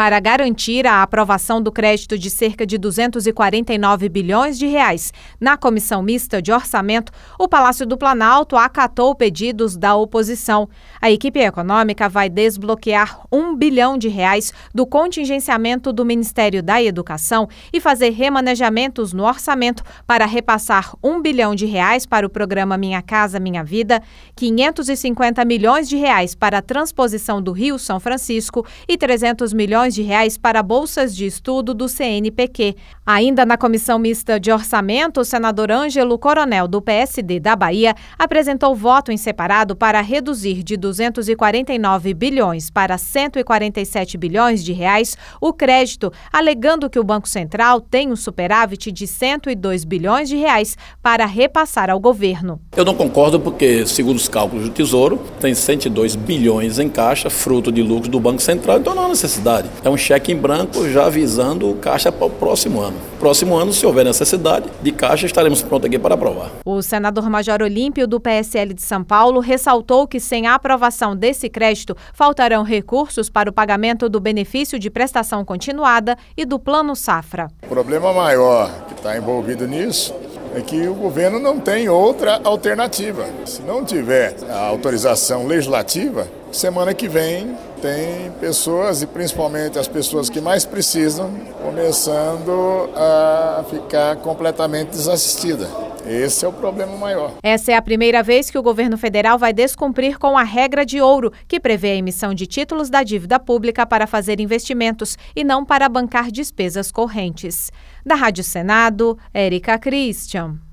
Para garantir a aprovação do crédito de cerca de 249 bilhões de reais na Comissão Mista de Orçamento, o Palácio do Planalto acatou pedidos da oposição. A equipe econômica vai desbloquear 1 bilhão de reais do contingenciamento do Ministério da Educação e fazer remanejamentos no orçamento para repassar 1 bilhão de reais para o programa Minha Casa Minha Vida, 550 milhões de reais para a transposição do Rio São Francisco e 300 milhões de reais para bolsas de estudo do CNPq. Ainda na Comissão Mista de Orçamento, o senador Ângelo Coronel, do PSD da Bahia, apresentou voto em separado para reduzir de 249 bilhões para 147 bilhões de reais o crédito, alegando que o Banco Central tem um superávit de 102 bilhões de reais para repassar ao governo. Eu não concordo porque, segundo os cálculos do Tesouro, tem 102 bilhões em caixa, fruto de lucros do Banco Central, então não há necessidade. É um cheque em branco já avisando o caixa para o próximo ano. Próximo ano, se houver necessidade de caixa, estaremos prontos aqui para aprovar. O senador Major Olímpio, do PSL de São Paulo, ressaltou que sem a aprovação desse crédito, faltarão recursos para o pagamento do benefício de prestação continuada e do Plano Safra. O problema maior que está envolvido nisso é que o governo não tem outra alternativa. Se não tiver a autorização legislativa, semana que vem tem pessoas, e principalmente as pessoas que mais precisam, começando a ficar completamente desassistidas. Esse é o problema maior. Essa é a primeira vez que o governo federal vai descumprir com a regra de ouro, que prevê a emissão de títulos da dívida pública para fazer investimentos e não para bancar despesas correntes. Da Rádio Senado, Érica Christian.